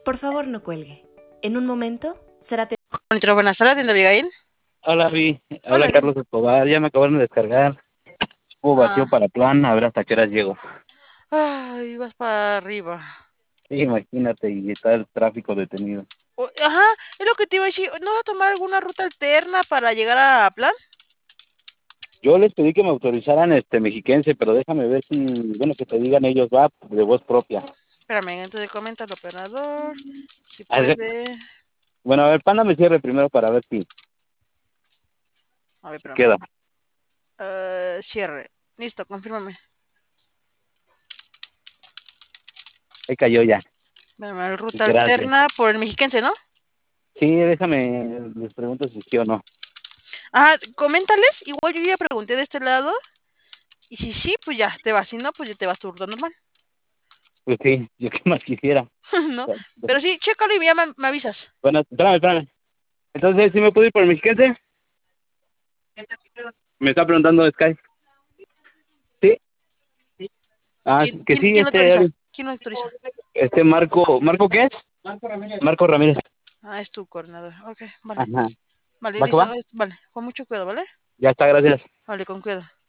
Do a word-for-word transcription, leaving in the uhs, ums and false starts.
Por favor, no cuelgue. En un momento será... te- Monitor, buenas tardes, tienda Abigail. Hola, Vi. Hola, Habla Vi. Carlos Escobar. Ya me acabaron de descargar. Hubo vacío Ah, para plan. A ver hasta qué horas llego. ay, vas para arriba. Sí, imagínate, y está el tráfico detenido. O- ajá, es lo que te iba a decir. ¿No vas a tomar alguna ruta alterna para llegar a Plan? Yo les pedí que me autorizaran este mexiquense, pero déjame ver si, bueno, que te digan ellos, va, de voz propia. Espérame, entonces comenta al operador. Si A ver, puede. bueno, a ver, Panda me cierre primero para ver si, A ver, si espérame. queda. Eh, cierre. Listo, confírmame. Ahí cayó ya. Espérame, ruta Gracias. alterna por el mexiquense, ¿no? Sí, déjame, les pregunto si sí o no. Ajá, coméntales. Igual yo ya pregunté de este lado. Y si sí, pues ya te vas. Si no, pues ya te vas tu ruta normal. Pues sí, yo qué más quisiera. ¿No? Pero sí, chécalo y ya me, me avisas. Bueno, espérame, espérame. Entonces, ¿sí me puedo ir por el mexiquense? Me está preguntando Sky. ¿Sí? Ah, ¿Quién, que quién, sí, quién lo autoriza? este, ¿Quién lo autoriza? este Marco, ¿Marco qué es? Marco Ramírez. Marco Ramírez. Ah, es tu coordinador. Ok, vale. Ajá. Vale, ¿Va que listo. va? Vale, con mucho cuidado, ¿vale? Ya está, gracias. Vale, con cuidado.